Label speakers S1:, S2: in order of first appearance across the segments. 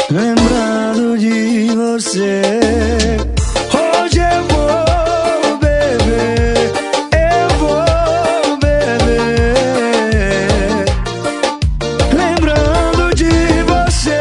S1: Lembrando de você. Hoje eu vou beber, eu vou beber. Lembrando de você.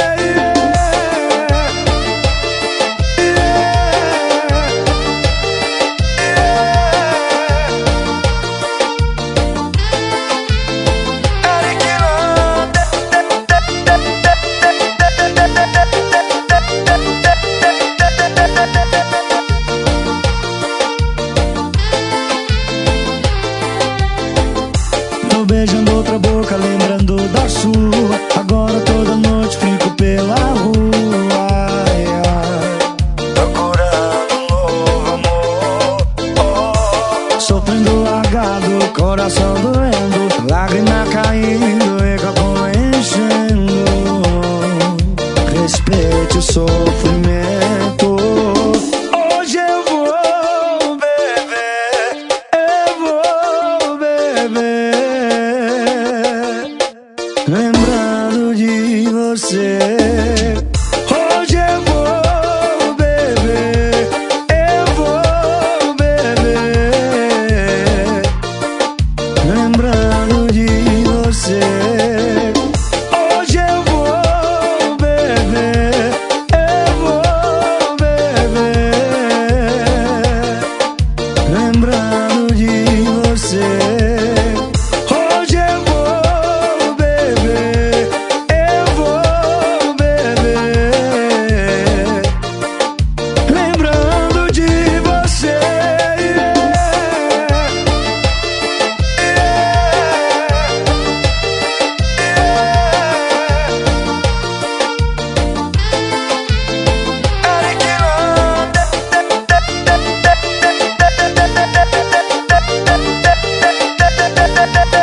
S1: Tô beijando outra boca, lembrando da sua. Agora toda noite fico pela rua, ai, ai, procurando um novo amor, oh. Sofrendo largado, coração doendo, lágrima caindo e copo enchendo. Respeite o sofrimento. Hoje eu vou beber, eu vou beber. Lembrando de você. Hoje eu vou beber, eu vou beber. Lembrando de você. Hoje eu vou beber, eu vou beber. Lembrando de você. Hoje eu vou beber, eu vou beber. Lembrando de você. Yeah.